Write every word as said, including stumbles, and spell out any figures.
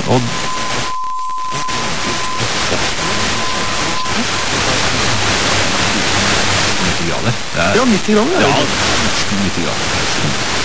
Og nitti grader. Det er, Ja, nitti grader. ja, Ja. nesten nitti grader.